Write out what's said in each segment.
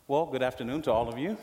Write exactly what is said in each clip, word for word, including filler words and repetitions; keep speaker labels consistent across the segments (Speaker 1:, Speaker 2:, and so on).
Speaker 1: Well, good afternoon to all of you.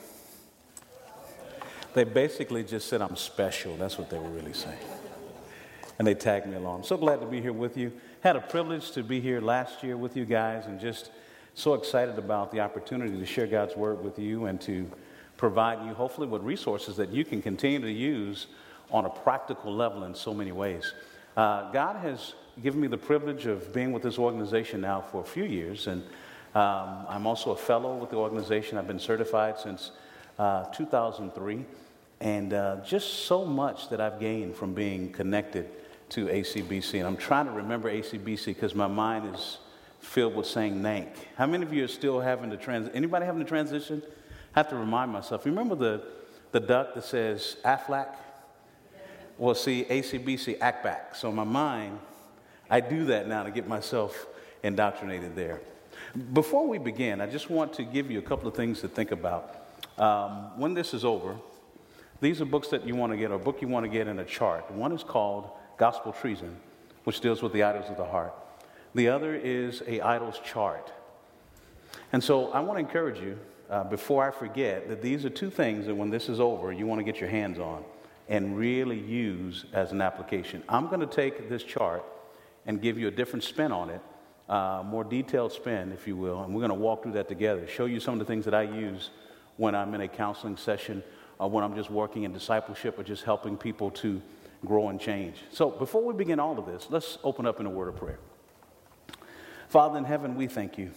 Speaker 1: They basically just said I'm special. That's what they were really saying. And they tagged me along. So glad to be here with you. Had a privilege to be here last year with you guys, and just so excited about the opportunity to share God's word with you and to provide you, hopefully, with resources that you can continue to use on a practical level in so many ways. Uh, God has given me the privilege of being with this organization now for a few years, and Um, I'm also a fellow with the organization. I've been certified since uh, two thousand three, and uh, just so much that I've gained from being connected to A C B C. And I'm trying to remember A C B C because my mind is filled with saying N A N C. How many of you are still having to transition? Anybody having to transition? I have to remind myself. Remember the, the duck that says Aflac? Well, see, A C B C, act back. So in my mind, I do that now to get myself indoctrinated there. Before we begin, I just want to give you a couple of things to think about. Um, when this is over, these are books that you want to get, or a book you want to get in a chart. One is called Gospel Treason, which deals with the idols of the heart. The other is a idols chart. And so I want to encourage you, uh, before I forget, that these are two things that when this is over, you want to get your hands on and really use as an application. I'm going to take this chart and give you a different spin on it. Uh, more detailed spin, if you will, and we're going to walk through that together, show you some of the things that I use when I'm in a counseling session, or when I'm just working in discipleship, or just helping people to grow and change. So before we begin all of this, let's open up in a word of prayer. Father in heaven, we thank you.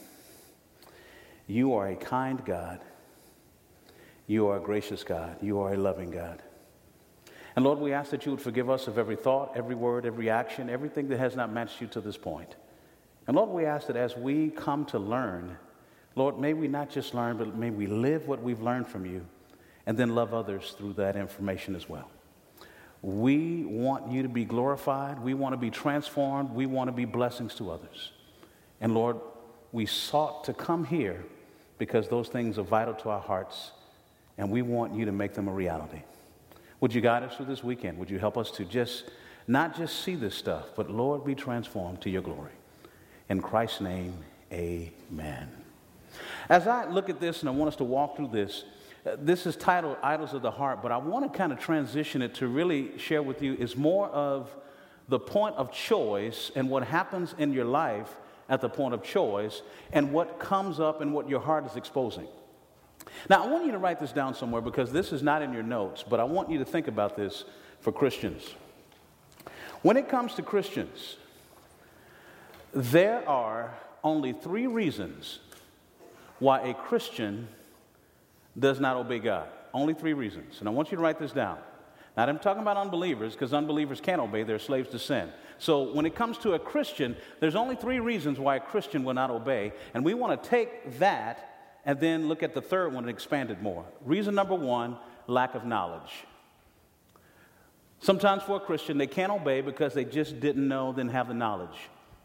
Speaker 1: You are a kind God. You are a gracious God. You are a loving God. And Lord, we ask that you would forgive us of every thought, every word, every action, everything that has not matched you to this point. And Lord, we ask that as we come to learn, Lord, may we not just learn, but may we live what we've learned from you and then love others through that information as well. We want you to be glorified. We want to be transformed. We want to be blessings to others. And Lord, we sought to come here because those things are vital to our hearts, and we want you to make them a reality. Would you guide us through this weekend? Would you help us to just not just see this stuff, but Lord, be transformed to your glory. In Christ's name, amen. As I look at this and I want us to walk through this, uh, this is titled Idols of the Heart, but I want to kind of transition it to really share with you is more of the point of choice and what happens in your life at the point of choice and what comes up and what your heart is exposing. Now, I want you to write this down somewhere because this is not in your notes, but I want you to think about this for Christians. When it comes to Christians, there are only three reasons why a Christian does not obey God. Only three reasons. And I want you to write this down. Now, I'm talking about unbelievers because unbelievers can't obey. They're slaves to sin. So when it comes to a Christian, there's only three reasons why a Christian will not obey. And we want to take that and then look at the third one and expand it more. Reason number one, lack of knowledge. Sometimes for a Christian, they can't obey because they just didn't know, didn't have the knowledge.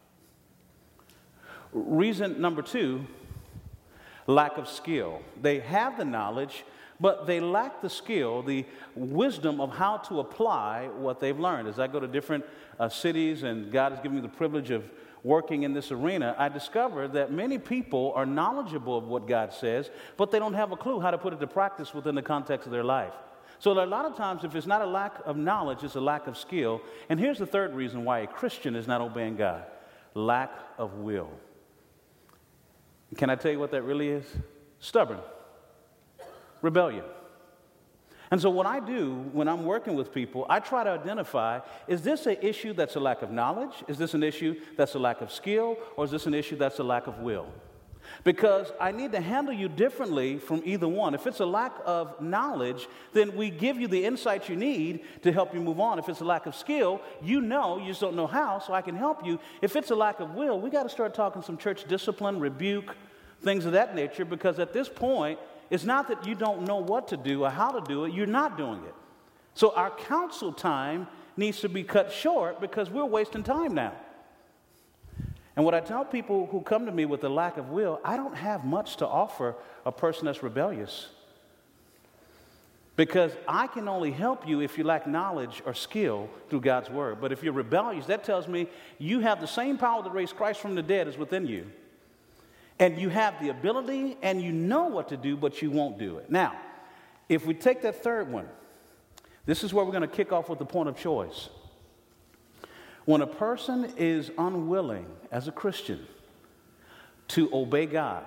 Speaker 1: Reason number two, lack of skill. They have the knowledge, but they lack the skill, the wisdom of how to apply what they've learned. As I go to different uh, cities and God has given me the privilege of working in this arena, I discover that many people are knowledgeable of what God says, but they don't have a clue how to put it to practice within the context of their life. So a lot of times, if it's not a lack of knowledge, it's a lack of skill. And here's the third reason why a Christian is not obeying God: lack of will. Can I tell you what that really is? Stubborn. Rebellion. And so what I do when I'm working with people, I try to identify, is this an issue that's a lack of knowledge? Is this an issue that's a lack of skill? Or is this an issue that's a lack of will? Because I need to handle you differently from either one. If it's a lack of knowledge, then we give you the insight you need to help you move on. If it's a lack of skill, you know, you just don't know how, so I can help you. If it's a lack of will, we got to start talking some church discipline, rebuke, things of that nature, because at this point, it's not that you don't know what to do or how to do it, you're not doing it. So our counsel time needs to be cut short because we're wasting time now. And what I tell people who come to me with a lack of will, I don't have much to offer a person that's rebellious. Because I can only help you if you lack knowledge or skill through God's word. But if you're rebellious, that tells me you have the same power that raised Christ from the dead is within you. And you have the ability and you know what to do, but you won't do it. Now, if we take that third one, this is where we're going to kick off with the point of choice. When a person is unwilling, as a Christian, to obey God,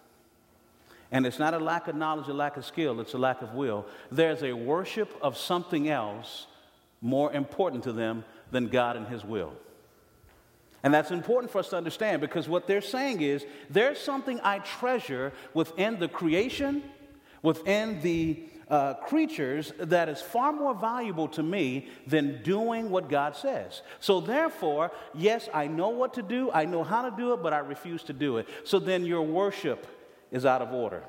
Speaker 1: and it's not a lack of knowledge, a lack of skill, it's a lack of will, there's a worship of something else more important to them than God and His will. And that's important for us to understand, because what they're saying is, there's something I treasure within the creation, within the uh, creatures, that is far more valuable to me than doing what God says. So therefore, yes, I know what to do, I know how to do it, but I refuse to do it. So then your worship is out of order.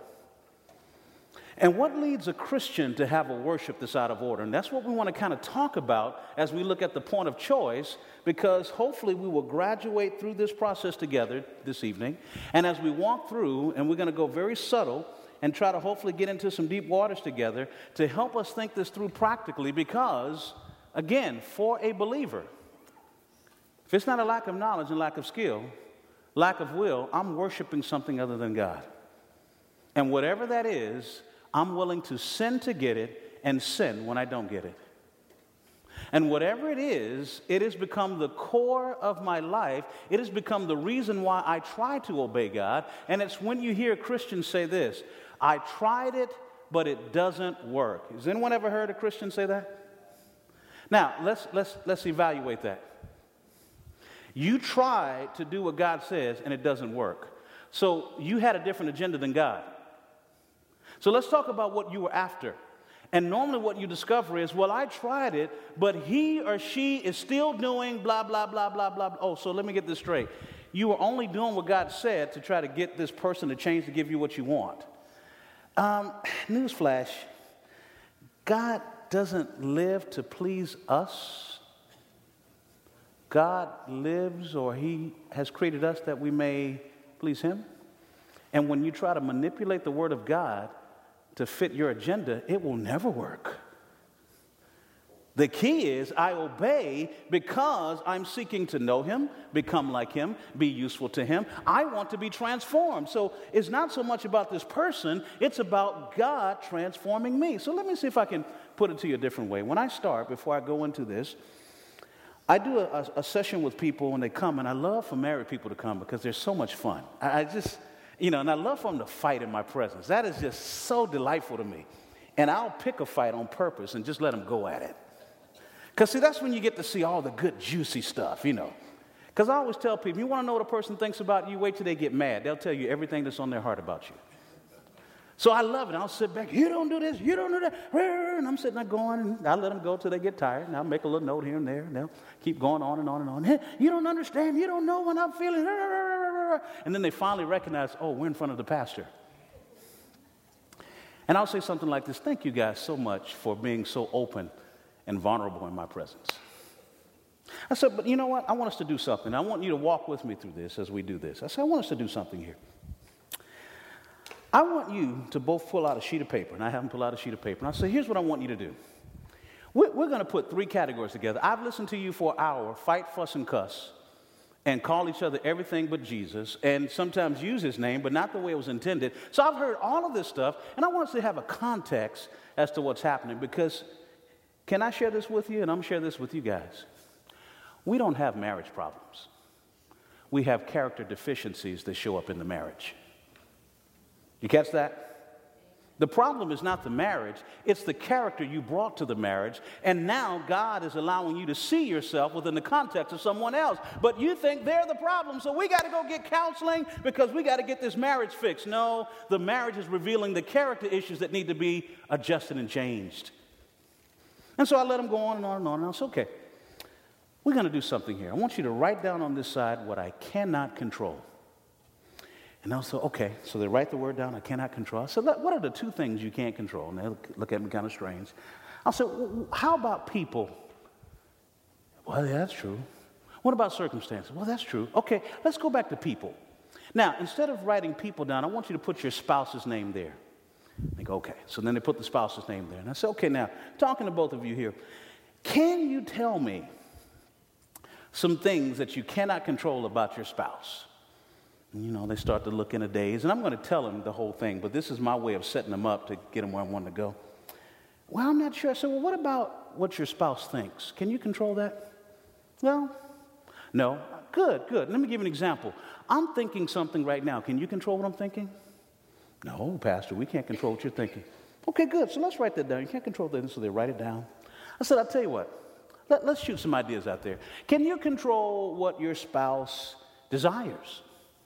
Speaker 1: And what leads a Christian to have a worship that's out of order? And that's what we want to kind of talk about as we look at the point of choice, because hopefully we will graduate through this process together this evening. And as we walk through, and we're going to go very subtle and try to hopefully get into some deep waters together to help us think this through practically, because, again, for a believer, if it's not a lack of knowledge and lack of skill, lack of will, I'm worshiping something other than God. And whatever that is, I'm willing to sin to get it and sin when I don't get it. And whatever it is, it has become the core of my life. It has become the reason why I try to obey God. And it's when you hear Christians say this, I tried it, but it doesn't work. Has anyone ever heard a Christian say that? Now, let's, let's, let's evaluate that. You try to do what God says, and it doesn't work. So you had a different agenda than God. So let's talk about what you were after. And normally what you discover is, well, I tried it, but he or she is still doing blah, blah, blah, blah, blah. Oh, so let me get this straight. You were only doing what God said to try to get this person to change to give you what you want. Um, newsflash, God doesn't live to please us. God lives, or He has created us that we may please Him. And when you try to manipulate the Word of God to fit your agenda, it will never work. The key is I obey because I'm seeking to know Him, become like Him, be useful to Him. I want to be transformed. So it's not so much about this person, it's about God transforming me. So let me see if I can put it to you a different way. When I start, before I go into this, I do a, a session with people when they come, and I love for married people to come because they're so much fun. I, I just... You know, and I love for them to fight in my presence. That is just so delightful to me. And I'll pick a fight on purpose and just let them go at it. Because, see, that's when you get to see all the good, juicy stuff, you know. Because I always tell people, you want to know what a person thinks about you, wait till they get mad. They'll tell you everything that's on their heart about you. So I love it. I'll sit back, you don't do this, you don't do that. And I'm sitting there going, and I let them go till they get tired. And I'll make a little note here and there. And they'll keep going on and on and on. Hey, you don't understand. You don't know what I'm feeling. And then they finally recognize, oh, we're in front of the pastor. And I'll say something like this: thank you guys so much for being so open and vulnerable in my presence. I said, but you know what? I want us to do something. I want you to walk with me through this as we do this. I said, I want us to do something here. I want you to both pull out a sheet of paper, and I have them pull out a sheet of paper. And I say, here's what I want you to do. We're, we're going to put three categories together. I've listened to you for an hour, fight, fuss, and cuss, and call each other everything but Jesus, and sometimes use His name, but not the way it was intended. So I've heard all of this stuff, and I want us to have a context as to what's happening, because can I share this with you? And I'm going to share this with you guys. We don't have marriage problems. We have character deficiencies that show up in the marriage. You catch that? The problem is not the marriage, it's the character you brought to the marriage, and now God is allowing you to see yourself within the context of someone else. But you think they're the problem, so we got to go get counseling because we got to get this marriage fixed. No, the marriage is revealing the character issues that need to be adjusted and changed. And so I let them go on and on and on, and I said, okay, we're going to do something here. I want you to write down on this side what I cannot control. And I said, okay, so they write the word down, I cannot control. I said, what are the two things you can't control? And they look, look at me kind of strange. I said, well, how about people? Well, yeah, that's true. What about circumstances? Well, that's true. Okay, let's go back to people. Now, instead of writing people down, I want you to put your spouse's name there. They go, okay. So then they put the spouse's name there. And I said, okay, now, talking to both of you here, can you tell me some things that you cannot control about your spouse? You know, they start to look in a daze. And I'm going to tell them the whole thing, but this is my way of setting them up to get them where I want to go. Well, I'm not sure. I said, well, what about what your spouse thinks? Can you control that? Well, no. Good, good. Let me give you an example. I'm thinking something right now. Can you control what I'm thinking? No, Pastor, we can't control what you're thinking. Okay, good. So let's write that down. You can't control that. So they write it down. I said, I'll tell you what. Let, let's shoot some ideas out there. Can you control what your spouse desires?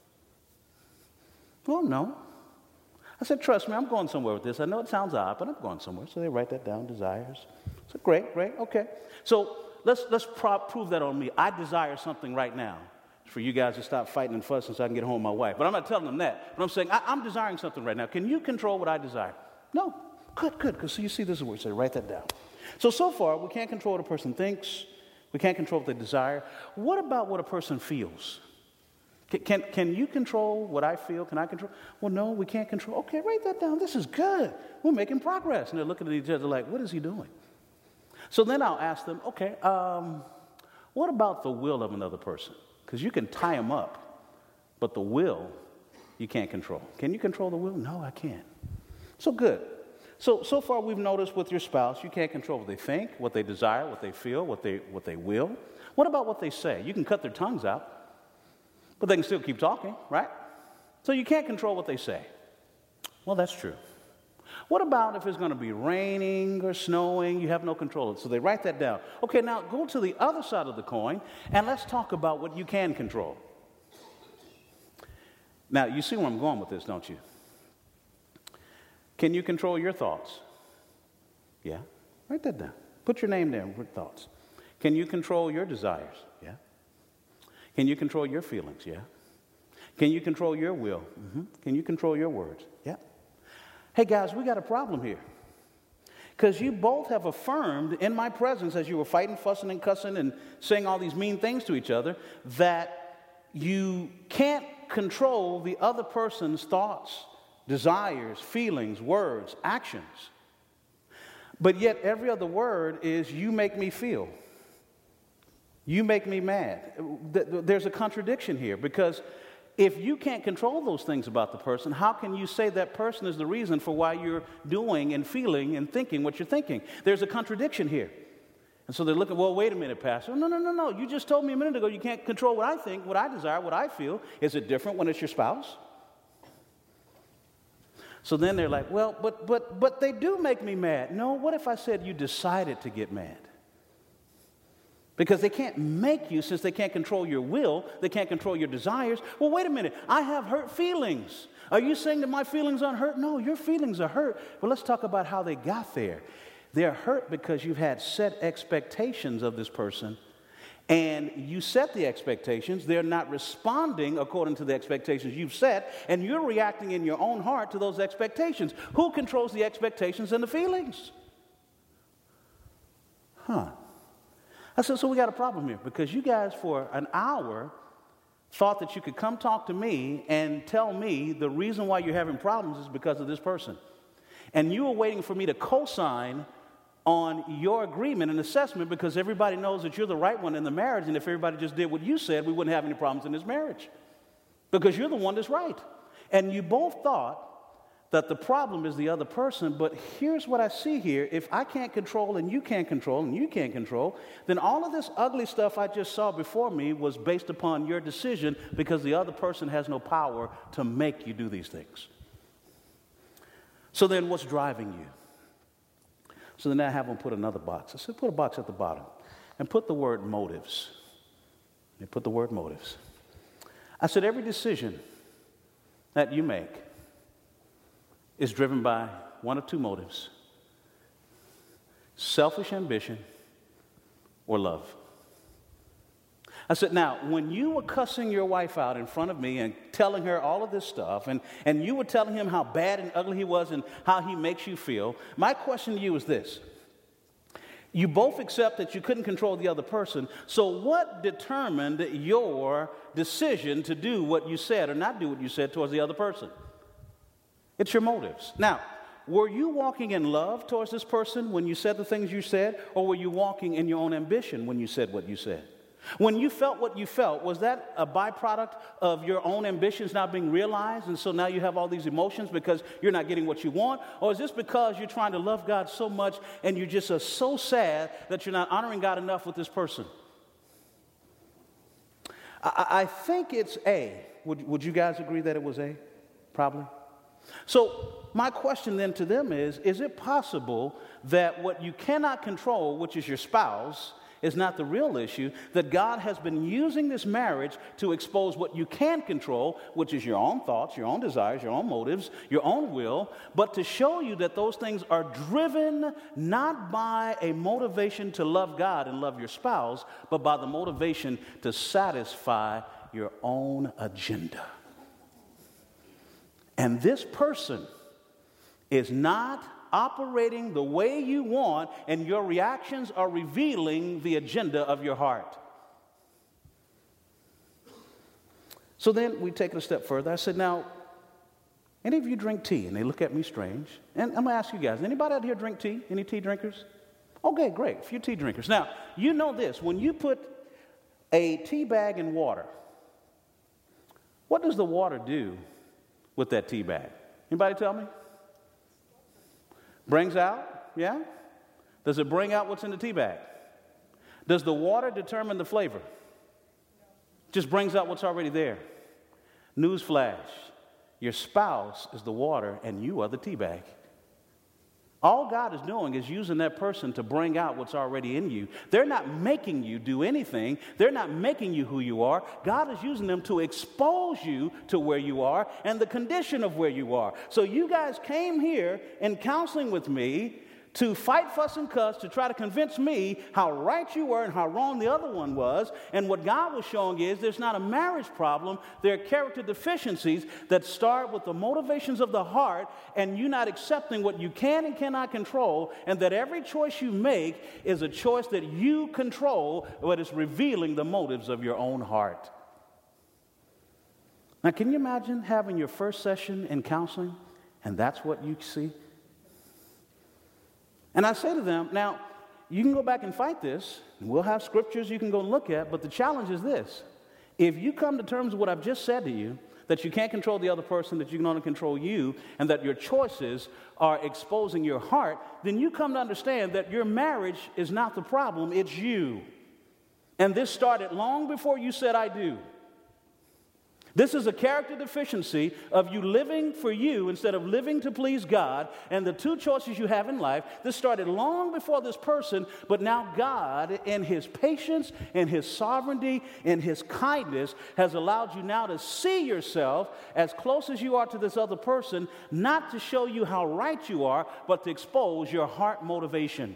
Speaker 1: Well, no. I said, trust me, I'm going somewhere with this. I know it sounds odd, but I'm going somewhere. So they write that down, desires. I said, great, great, okay. So let's let's pro- prove that on me. I desire something right now. It's for you guys to stop fighting and fussing so I can get home with my wife. But I'm not telling them that. But I'm saying, I, I'm desiring something right now. Can you control what I desire? No. Good, good. Because so you see, this is where it says, write that down. So, so far, we can't control what a person thinks. We can't control what they desire. What about what a person feels? Can, can, can you control what I feel? Can I control? Well, no, we can't control. Okay, write that down. This is good. We're making progress. And they're looking at each other like, what is he doing? So then I'll ask them, okay, um, what about the will of another person? Because you can tie them up, but the will, you can't control. Can you control the will? No, I can't. So good. So, so far we've noticed with your spouse, you can't control what they think, what they desire, what they feel, what they, what they will. What about what they say? You can cut their tongues out, but they can still keep talking, right? So you can't control what they say. Well, that's true. What about if it's going to be raining or snowing? You have no control of it. So they write that down. Okay, now go to the other side of the coin, and let's talk about what you can control. Now, you see where I'm going with this, don't you? Can you control your thoughts? Yeah. Write that down. Put your name there with thoughts. Can you control your desires? Yeah. Can you control your feelings? Yeah. Can you control your will? Mm-hmm. Can you control your words? Yeah. Hey, guys, we got a problem here. Because you both have affirmed in my presence as you were fighting, fussing, and cussing and saying all these mean things to each other that you can't control the other person's thoughts, desires, feelings, words, actions. But yet every other word is, you make me feel. You make me mad. There's a contradiction here, because if you can't control those things about the person, how can you say that person is the reason for why you're doing and feeling and thinking what you're thinking? There's a contradiction here. And so they're looking, well, wait a minute, Pastor. No, no, no, no. You just told me a minute ago you can't control what I think, what I desire, what I feel. Is it different when it's your spouse? So then they're like, well, but but but they do make me mad. No, what if I said you decided to get mad? Because they can't make you, since they can't control your will, they can't control your desires. Well, wait a minute, I have hurt feelings. Are you saying that my feelings aren't hurt? No, your feelings are hurt. Well, let's talk about how they got there. They're hurt because you've had set expectations of this person, and you set the expectations. They're not responding according to the expectations you've set, and you're reacting in your own heart to those expectations. Who controls the expectations and the feelings? Huh. I said, so we got a problem here, because you guys for an hour thought that you could come talk to me and tell me the reason why you're having problems is because of this person. And you were waiting for me to co-sign on your agreement and assessment, because everybody knows that you're the right one in the marriage, and if everybody just did what you said, we wouldn't have any problems in this marriage, because you're the one that's right. And you both thought that the problem is the other person, but here's what I see here. If I can't control and you can't control and you can't control, then all of this ugly stuff I just saw before me was based upon your decision, because the other person has no power to make you do these things. So then what's driving you? So then I have them put another box. I said, put a box at the bottom and put the word motives. They put the word motives. I said, every decision that you make is driven by one of two motives: selfish ambition or love. I said, now, when you were cussing your wife out in front of me and telling her all of this stuff, and, and you were telling him how bad and ugly he was and how he makes you feel, my question to you is this. You both accept that you couldn't control the other person, so what determined your decision to do what you said or not do what you said towards the other person? It's your motives. Now, were you walking in love towards this person when you said the things you said, or were you walking in your own ambition when you said what you said? When you felt what you felt, was that a byproduct of your own ambitions not being realized, and so now you have all these emotions because you're not getting what you want? Or is this because you're trying to love God so much and you just are so sad that you're not honoring God enough with this person? I, I think it's A. Would, would you guys agree that it was A? Probably. So my question then to them is, is it possible that what you cannot control, which is your spouse, is not the real issue, that God has been using this marriage to expose what you can control, which is your own thoughts, your own desires, your own motives, your own will, but to show you that those things are driven not by a motivation to love God and love your spouse, but by the motivation to satisfy your own agenda. And this person is not operating the way you want, and your reactions are revealing the agenda of your heart. So then we take it a step further. I said, now, any of you drink tea? And they look at me strange. And I'm going to ask you guys, anybody out here drink tea? Any tea drinkers? Okay, great, a few tea drinkers. Now, you know this, when you put a tea bag in water, what does the water do with that tea bag? Anybody tell me? Brings out, yeah? Does it bring out what's in the tea bag? Does the water determine the flavor? Just brings out what's already there. Newsflash, your spouse is the water and you are the tea bag. All God is doing is using that person to bring out what's already in you. They're not making you do anything. They're not making you who you are. God is using them to expose you to where you are and the condition of where you are. So you guys came here in counseling with me to fight, fuss, and cuss, to try to convince me how right you were and how wrong the other one was. And what God was showing is there's not a marriage problem. There are character deficiencies that start with the motivations of the heart and you not accepting what you can and cannot control, and that every choice you make is a choice that you control, but it's revealing the motives of your own heart. Now, can you imagine having your first session in counseling and that's what you see? And I say to them, now, you can go back and fight this. We'll have scriptures you can go look at, but the challenge is this. If you come to terms with what I've just said to you, that you can't control the other person, that you can only control you, and that your choices are exposing your heart, then you come to understand that your marriage is not the problem, it's you. And this started long before you said, I do. This is a character deficiency of you living for you instead of living to please God. And the two choices you have in life, this started long before this person, but now God, in his patience, in his sovereignty, in his kindness, has allowed you now to see yourself as close as you are to this other person, not to show you how right you are, but to expose your heart motivation.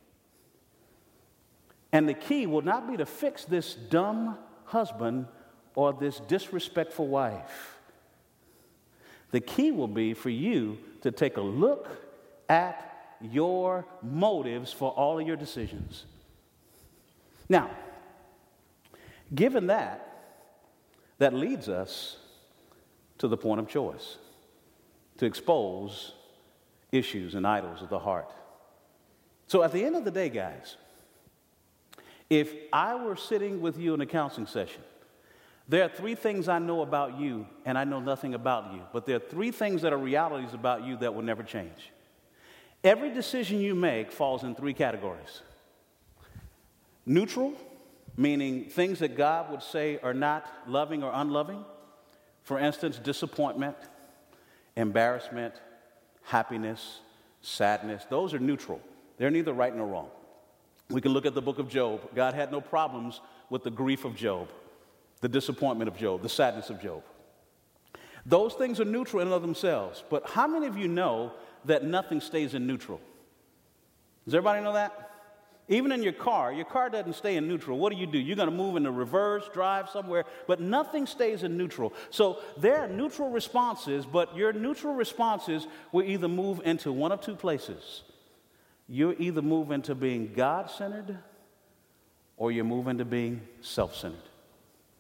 Speaker 1: And the key will not be to fix this dumb husband or this disrespectful wife. The key will be for you to take a look at your motives for all of your decisions. Now, given that, that leads us to the point of choice, to expose issues and idols of the heart. So at the end of the day, guys, if I were sitting with you in a counseling session, there are three things I know about you, and I know nothing about you. But there are three things that are realities about you that will never change. Every decision you make falls in three categories. Neutral, meaning things that God would say are not loving or unloving. For instance, disappointment, embarrassment, happiness, sadness. Those are neutral. They're neither right nor wrong. We can look at the book of Job. God had no problems with the grief of Job, the disappointment of Job, the sadness of Job. Those things are neutral in and of themselves. But how many of you know that nothing stays in neutral? Does everybody know that? Even in your car, your car doesn't stay in neutral. What do you do? You're going to move in the reverse, drive somewhere, but nothing stays in neutral. So there are neutral responses, but your neutral responses will either move into one of two places. You either move into being God-centered or you move into being self-centered.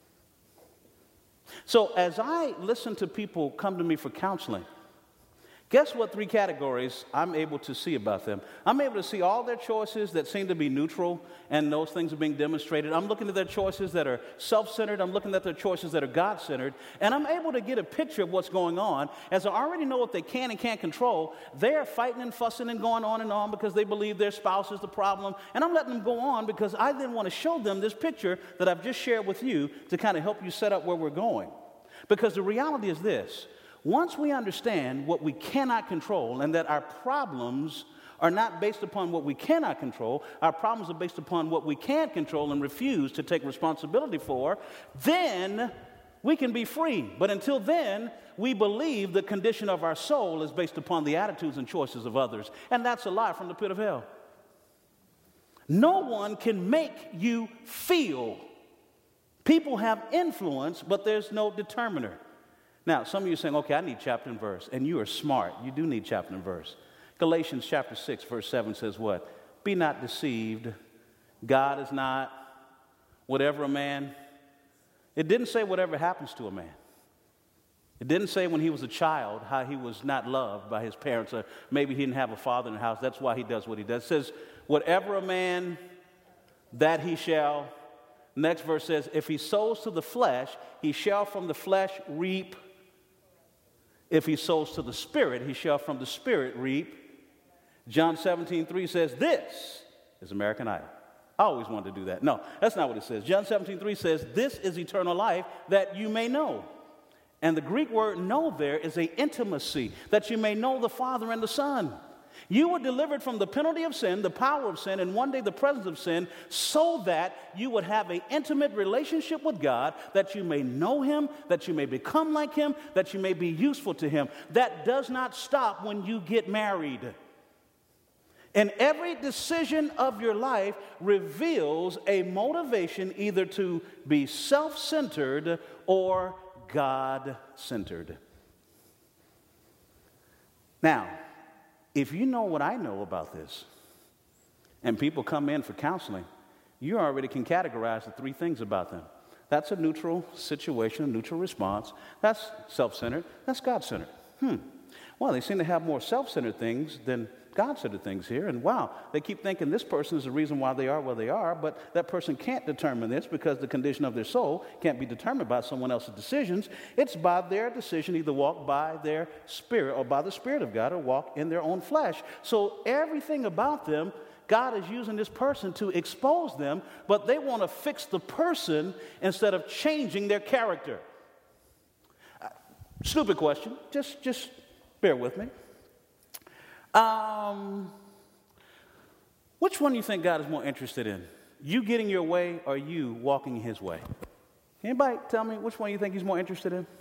Speaker 1: So as I listen to people come to me for counseling, Guess what three categories I'm able to see about them? I'm able to see all their choices that seem to be neutral, and those things are being demonstrated. I'm looking at their choices that are self-centered. I'm looking at their choices that are God-centered. And I'm able to get a picture of what's going on. As I already know what they can and can't control, they're fighting and fussing and going on and on because they believe their spouse is the problem. And I'm letting them go on because I then want to show them this picture that I've just shared with you to kind of help you set up where we're going. Because the reality is this. Once we understand what we cannot control and that our problems are not based upon what we cannot control, our problems are based upon what we can control and refuse to take responsibility for, then we can be free. But until then, we believe the condition of our soul is based upon the attitudes and choices of others. And that's a lie from the pit of hell. No one can make you feel. People have influence, but there's no determiner. Now, some of you are saying, okay, I need chapter and verse. And you are smart. You do need chapter and verse. Galatians chapter six, verse seven says what? Be not deceived. God is not whatever a man. It didn't say whatever happens to a man. It didn't say when he was a child how he was not loved by his parents, or maybe he didn't have a father in the house. That's why he does what he does. It says, whatever a man, that he shall. Next verse says, if he sows to the flesh, he shall from the flesh reap. If he sows to the Spirit, he shall from the Spirit reap. John seventeen three says, this is American Idol. I always wanted to do that. No, that's not what it says. John seventeen three says, this is eternal life, that you may know. And the Greek word know there is a intimacy, that you may know the Father and the Son. You were delivered from the penalty of sin, the power of sin, and one day the presence of sin, so that you would have an intimate relationship with God, that you may know Him, that you may become like Him, that you may be useful to Him. That does not stop when you get married. And every decision of your life reveals a motivation either to be self-centered or God-centered. Now, if you know what I know about this, and people come in for counseling, you already can categorize the three things about them. That's a neutral situation, a neutral response. That's self-centered. That's God-centered. Hmm. Well, they seem to have more self-centered things than God-centered things here. And wow, they keep thinking this person is the reason why they are where they are, but that person can't determine this because the condition of their soul can't be determined by someone else's decisions. It's by their decision, either walk by their spirit or by the Spirit of God or walk in their own flesh. So everything about them, God is using this person to expose them, but they want to fix the person instead of changing their character. Uh, stupid question. Just, just bear with me. Um, which one do you think God is more interested in? You getting your way or you walking His way? Anybody tell me which one you think He's more interested in?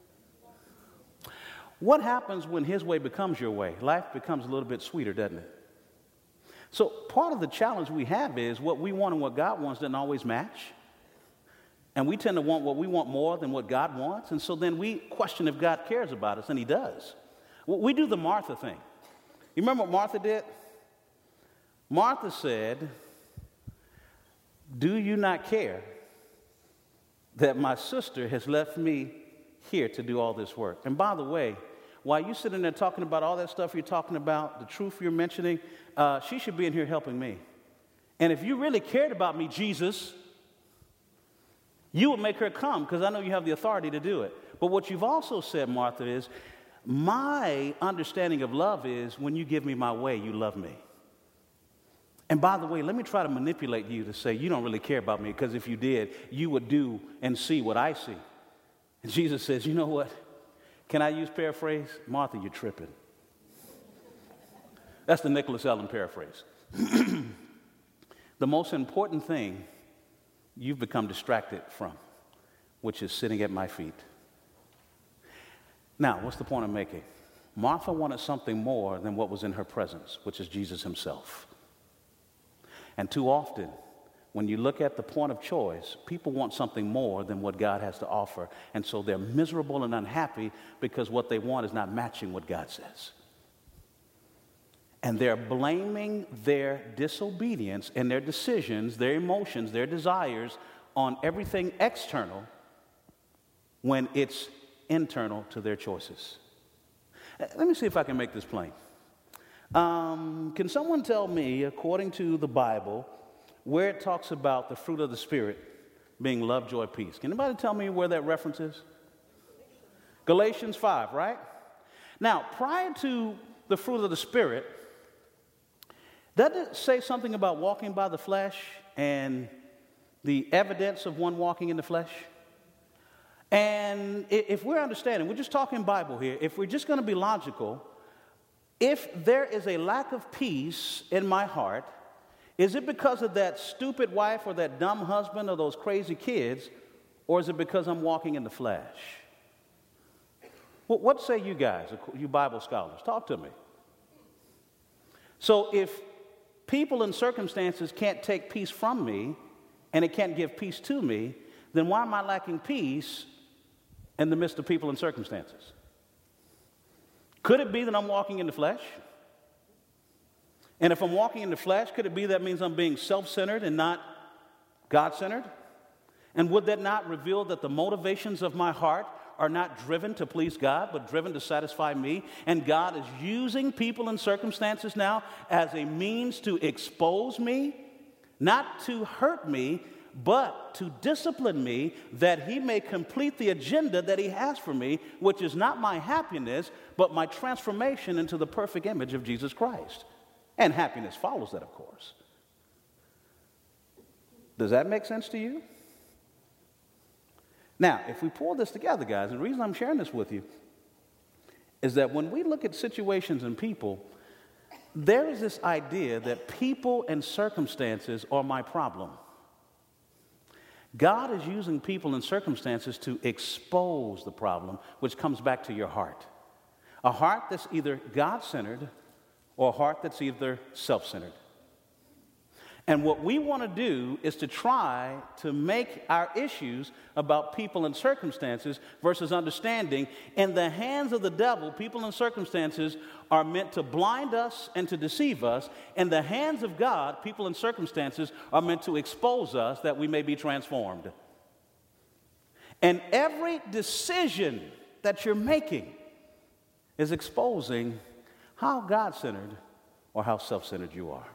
Speaker 1: What happens when His way becomes your way? Life becomes a little bit sweeter, doesn't it? So part of the challenge we have is what we want and what God wants doesn't always match. And we tend to want what we want more than what God wants. And so then we question if God cares about us, and He does. Well, we do the Martha thing. You remember what Martha did? Martha said, do you not care that my sister has left me here to do all this work? And by the way, while you're sitting there talking about all that stuff you're talking about, the truth you're mentioning, uh, she should be in here helping me. And if you really cared about me, Jesus, you would make her come because I know you have the authority to do it. But what you've also said, Martha, is, my understanding of love is when you give me my way, you love me. And by the way, let me try to manipulate you to say you don't really care about me because if you did, you would do and see what I see. And Jesus says, you know what? Can I use paraphrase? Martha, you're tripping. That's the Nicholas Ellen paraphrase. The most important thing you've become distracted from, which is sitting at my feet. Now, what's the point I'm making? Martha wanted something more than what was in her presence, which is Jesus Himself. And too often, when you look at the point of choice, people want something more than what God has to offer. And so they're miserable and unhappy because what they want is not matching what God says. And they're blaming their disobedience and their decisions, their emotions, their desires on everything external when it's internal to their choices. Let me see if I can make this plain. Um, can someone tell me, according to the Bible, where it talks about the fruit of the Spirit being love, joy, peace? Can anybody tell me where that reference is? Galatians five, right? Now, prior to the fruit of the Spirit, doesn't it say something about walking by the flesh and the evidence of one walking in the flesh? And if we're understanding, we're just talking Bible here, if we're just going to be logical, if there is a lack of peace in my heart, is it because of that stupid wife or that dumb husband or those crazy kids, or is it because I'm walking in the flesh? Well, what say you guys, you Bible scholars? Talk to me. So if people and circumstances can't take peace from me and it can't give peace to me, then why am I lacking peace in the midst of people and circumstances? Could it be that I'm walking in the flesh? And if I'm walking in the flesh, could it be that means I'm being self-centered and not God-centered? And would that not reveal that the motivations of my heart are not driven to please God, but driven to satisfy me? And God is using people and circumstances now as a means to expose me, not to hurt me, but to discipline me, that he may complete the agenda that he has for me, which is not my happiness, but my transformation into the perfect image of Jesus Christ. And happiness follows that, of course. Does that make sense to you? Now, if we pull this together, guys, and the reason I'm sharing this with you is that when we look at situations and people, there is this idea that people and circumstances are my problem. God is using people and circumstances to expose the problem, which comes back to your heart. A heart that's either God-centered or a heart that's either self-centered. And what we want to do is to try to make our issues about people and circumstances versus understanding in the hands of the devil, people and circumstances are meant to blind us and to deceive us. In the hands of God, people and circumstances are meant to expose us that we may be transformed. And every decision that you're making is exposing how God-centered or how self-centered you are.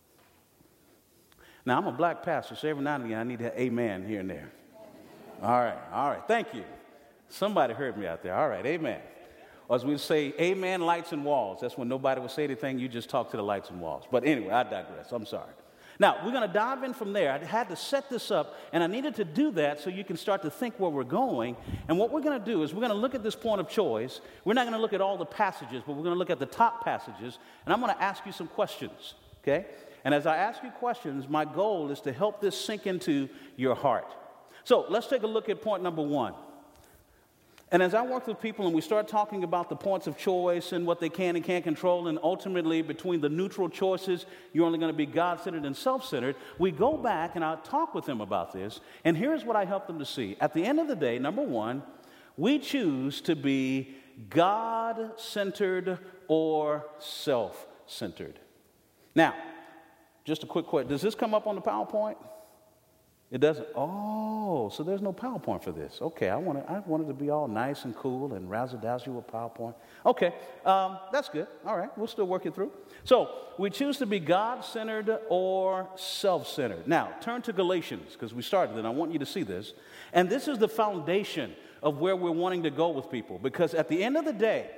Speaker 1: Now, I'm a black pastor, so every now and again I need to amen here and there. All right, all right, thank you. Somebody heard me out there. All right, amen. Or as we say, amen, lights and walls. That's when nobody would say anything, you just talk to the lights and walls. But anyway, I digress. I'm sorry. Now, we're going to dive in from there. I had to set this up, and I needed to do that so you can start to think where we're going. And what we're going to do is we're going to look at this point of choice. We're not going to look at all the passages, but we're going to look at the top passages, and I'm going to ask you some questions, okay? And as I ask you questions, my goal is to help this sink into your heart. So let's take a look at point number one. And as I work with people and we start talking about the points of choice and what they can and can't control, and ultimately between the neutral choices, you're only going to be God-centered and self-centered, we go back and I talk with them about this. And here's what I help them to see. At the end of the day, number one, we choose to be God-centered or self-centered. Now, just a quick question. Does this come up on the PowerPoint? It doesn't? Oh, so there's no PowerPoint for this. Okay, I wanted, I wanted to be all nice and cool and razzle-dazzle with PowerPoint. Okay, um, that's good. All right, we'll still work it through. So we choose to be God-centered or self-centered. Now, turn to Galatians, because we started and I want you to see this. And this is the foundation of where we're wanting to go with people. Because at the end of the day,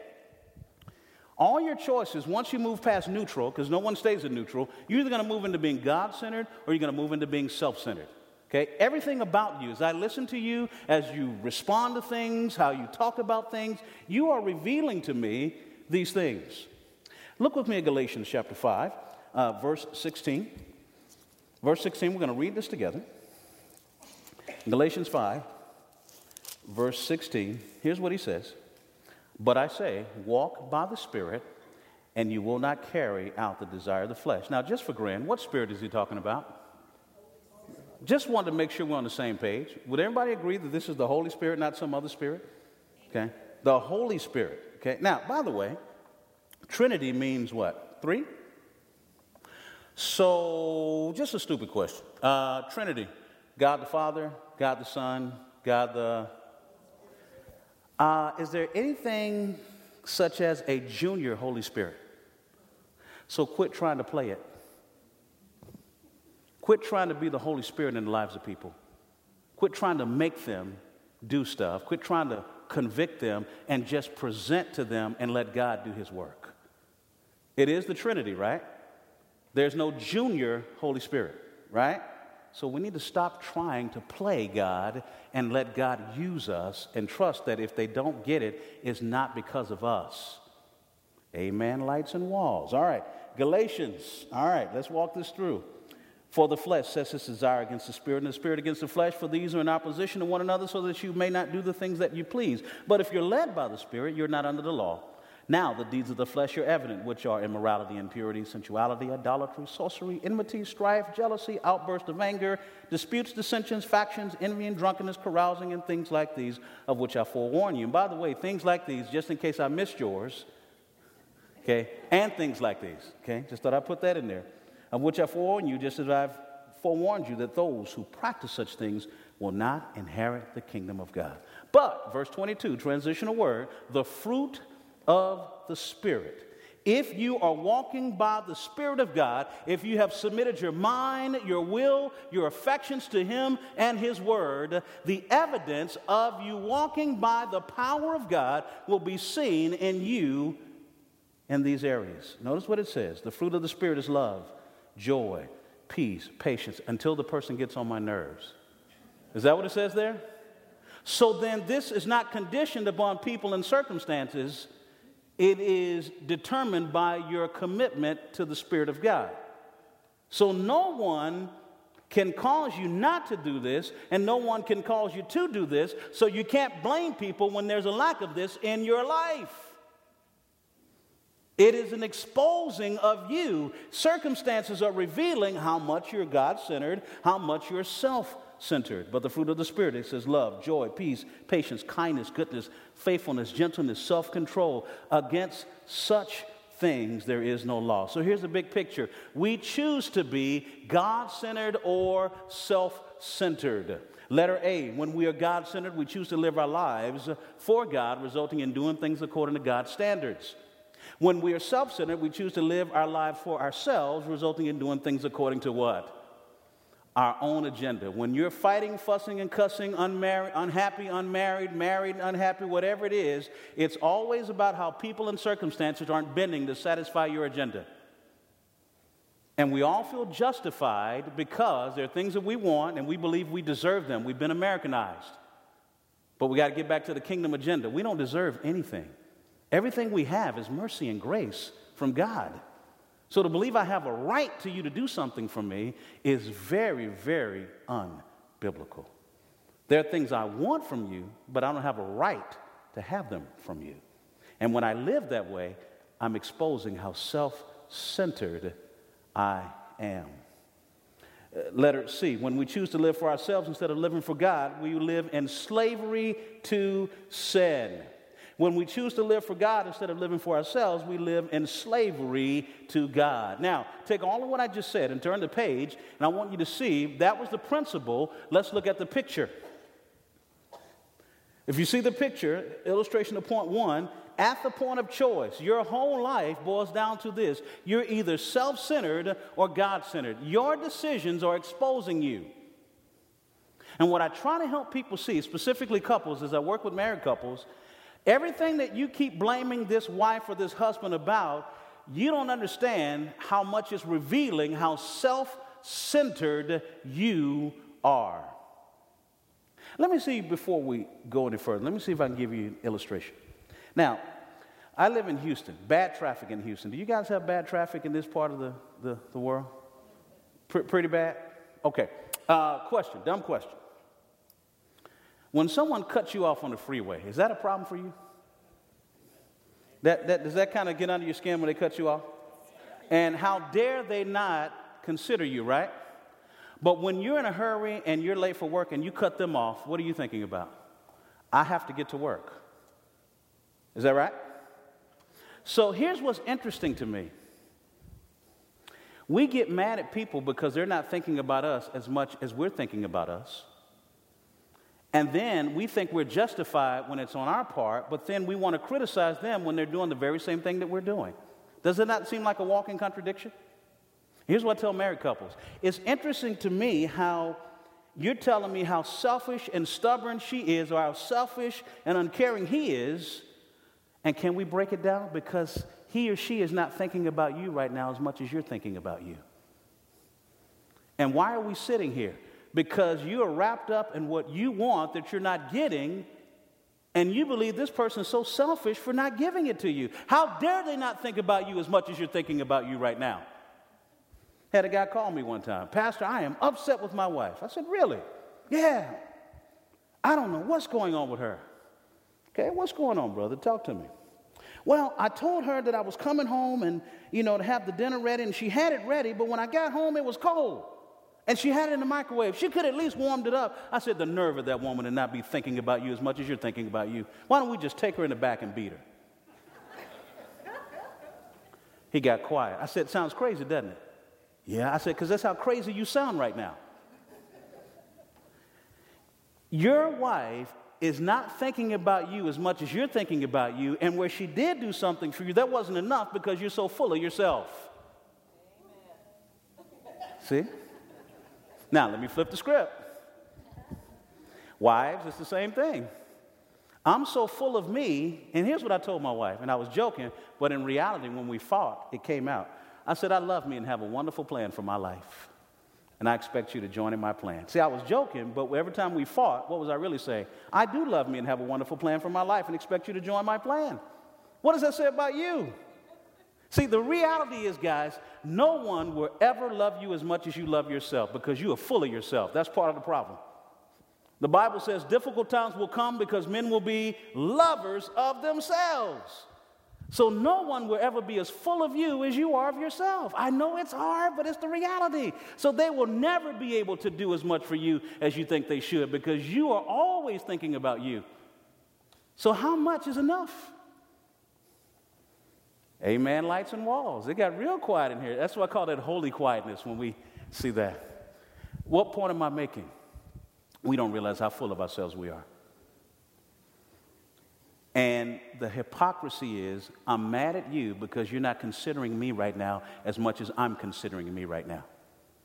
Speaker 1: all your choices, once you move past neutral, because no one stays in neutral, you're either going to move into being God-centered or you're going to move into being self-centered. Okay? Everything about you, as I listen to you, as you respond to things, how you talk about things, you are revealing to me these things. Look with me at Galatians chapter five, uh, verse sixteen. Verse sixteen, we're going to read this together. Galatians five, verse sixteen. Here's what he says. But I say, walk by the Spirit, and you will not carry out the desire of the flesh. Now, just for grin, what Spirit is he talking about? Just wanted to make sure we're on the same page. Would everybody agree that this is the Holy Spirit, not some other spirit? Okay. The Holy Spirit. Okay. Now, by the way, Trinity means what? Three? So, just a stupid question. Uh, Trinity. God the Father, God the Son, God the... Uh, is there anything such as a junior Holy Spirit. So quit trying to play it. Quit trying to be the Holy Spirit in the lives of people. Quit trying to make them do stuff. Quit trying to convict them and just present to them and let God do his work. It is the Trinity, right? There's no junior Holy Spirit, right? So we need to stop trying to play God and let God use us and trust that if they don't get it, it's not because of us. Amen, lights and walls. All right, Galatians. All right, let's walk this through. For the flesh sets its desire against the spirit, and the spirit against the flesh, for these are in opposition to one another, so that you may not do the things that you please. But if you're led by the Spirit, you're not under the law. Now the deeds of the flesh are evident, which are immorality, impurity, sensuality, idolatry, sorcery, enmity, strife, jealousy, outburst of anger, disputes, dissensions, factions, envy, and drunkenness, carousing, and things like these, of which I forewarn you. And by the way, things like these, just in case I missed yours, okay, and things like these, okay, just thought I'd put that in there, of which I forewarn you, just as I've forewarned you, that those who practice such things will not inherit the kingdom of God. But, verse twenty-two, transitional word, the fruit of the Spirit. If you are walking by the Spirit of God, if you have submitted your mind, your will, your affections to Him and His Word, the evidence of you walking by the power of God will be seen in you in these areas. Notice what it says. The fruit of the Spirit is love, joy, peace, patience, until the person gets on my nerves. Is that what it says there? So then this is not conditioned upon people and circumstances. It is determined by your commitment to the Spirit of God. So no one can cause you not to do this, and no one can cause you to do this, so you can't blame people when there's a lack of this in your life. It is an exposing of you. Circumstances are revealing how much you're God-centered, how much you're self-centered. But the fruit of the Spirit, it says love, joy, peace, patience, kindness, goodness, faithfulness, gentleness, self-control. Against such things there is no law. So here's the big picture. We choose to be God-centered or self-centered. Letter A, when we are God-centered, we choose to live our lives for God, resulting in doing things according to God's standards. When we are self-centered, we choose to live our lives for ourselves, resulting in doing things according to what? Our own agenda. When you're fighting, fussing, and cussing, unmarried, unhappy, unmarried, married, unhappy, whatever it is, it's always about how people and circumstances aren't bending to satisfy your agenda. And we all feel justified because there are things that we want and we believe we deserve them. We've been Americanized. But we got to get back to the kingdom agenda. We don't deserve anything. Everything we have is mercy and grace from God. So to believe I have a right to you to do something for me is very, very unbiblical. There are things I want from you, but I don't have a right to have them from you. And when I live that way, I'm exposing how self-centered I am. Uh, letter C, when we choose to live for ourselves instead of living for God, we live in slavery to sin. When we choose to live for God instead of living for ourselves, we live in slavery to God. Now, take all of what I just said and turn the page, and I want you to see that was the principle. Let's look at the picture. If you see the picture, illustration of point one, at the point of choice, your whole life boils down to this. You're either self-centered or God-centered. Your decisions are exposing you. And what I try to help people see, specifically couples, as I work with married couples, everything that you keep blaming this wife or this husband about, you don't understand how much it's revealing how self-centered you are. Let me see, before we go any further, let me see if I can give you an illustration. Now, I live in Houston, bad traffic in Houston. Do you guys have bad traffic in this part of the, the, the world? P- pretty bad? Okay. Uh, question, dumb question. When someone cuts you off on the freeway, is that a problem for you? That, that, does that kind of get under your skin when they cut you off? And how dare they not consider you, right? But when you're in a hurry and you're late for work and you cut them off, what are you thinking about? I have to get to work. Is that right? So here's what's interesting to me. We get mad at people because they're not thinking about us as much as we're thinking about us. And then we think we're justified when it's on our part, but then we want to criticize them when they're doing the very same thing that we're doing. Does it not seem like a walking contradiction? Here's what I tell married couples. It's interesting to me how you're telling me how selfish and stubborn she is, or how selfish and uncaring he is, and can we break it down? Because he or she is not thinking about you right now as much as you're thinking about you. And why are we sitting here? Because you are wrapped up in what you want that you're not getting, and you believe this person is so selfish for not giving it to you. How dare they not think about you as much as you're thinking about you right now? Had a guy call me one time, Pastor, I am upset with my wife. I said, really? Yeah. I don't know what's going on with her. Okay, what's going on, brother? Talk to me. Well, I told her that I was coming home and, you know, to have the dinner ready, and she had it ready, but when I got home, it was cold. And she had it in the microwave. She could at least warmed it up. I said, the nerve of that woman to not be thinking about you as much as you're thinking about you. Why don't we just take her in the back and beat her? He got quiet. I said, sounds crazy, doesn't it? Yeah, I said, because that's how crazy you sound right now. Your wife is not thinking about you as much as you're thinking about you, and where she did do something for you, that wasn't enough because you're so full of yourself. See? Now, let me flip the script. Wives, it's the same thing. I'm so full of me, and here's what I told my wife, and I was joking, but in reality, when we fought, it came out. I said, I love me and have a wonderful plan for my life, and I expect you to join in my plan. See, I was joking, but every time we fought, what was I really saying? I do love me and have a wonderful plan for my life and expect you to join my plan. What does that say about you? See, the reality is, guys, no one will ever love you as much as you love yourself because you are full of yourself. That's part of the problem. The Bible says difficult times will come because men will be lovers of themselves. So no one will ever be as full of you as you are of yourself. I know it's hard, but it's the reality. So they will never be able to do as much for you as you think they should because you are always thinking about you. So how much is enough? Amen, lights and walls. It got real quiet in here. That's why I call that holy quietness when we see that. What point am I making? We don't realize how full of ourselves we are. And the hypocrisy is, I'm mad at you because you're not considering me right now as much as I'm considering me right now.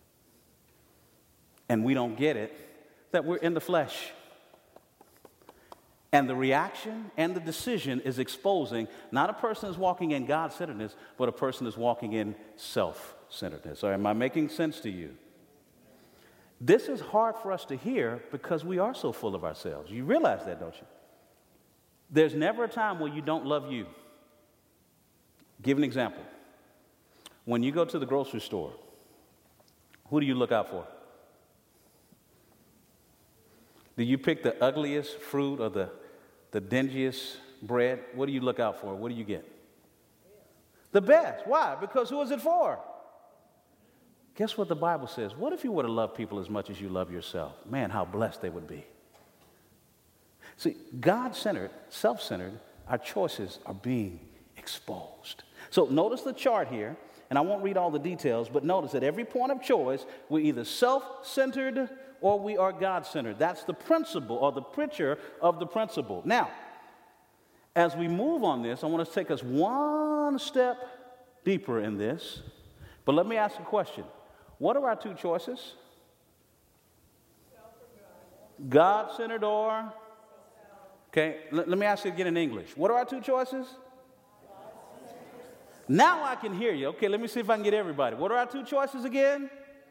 Speaker 1: And we don't get it that we're in the flesh. And the reaction and the decision is exposing not a person is walking in God-centeredness, but a person is walking in self-centeredness. Or am I making sense to you? This is hard for us to hear because we are so full of ourselves. You realize that, don't you? There's never a time where you don't love you. Give an example. When you go to the grocery store, who do you look out for? Do you pick the ugliest fruit or the, the dingiest bread? What do you look out for? What do you get? The best. Why? Because who is it for? Guess what the Bible says? What if you were to love people as much as you love yourself? Man, how blessed they would be. See, God-centered, self-centered, our choices are being exposed. So notice the chart here, and I won't read all the details, but notice at every point of choice, we're either self-centered or we are God-centered. That's the principle or the picture of the principle. Now, as we move on this, I want to take us one step deeper in this, but let me ask a question. What are our two choices? God-centered or? Okay, let, let me ask you again in English. What are our two choices? Now I can hear you. Okay, let me see if I can get everybody. What are our two choices again?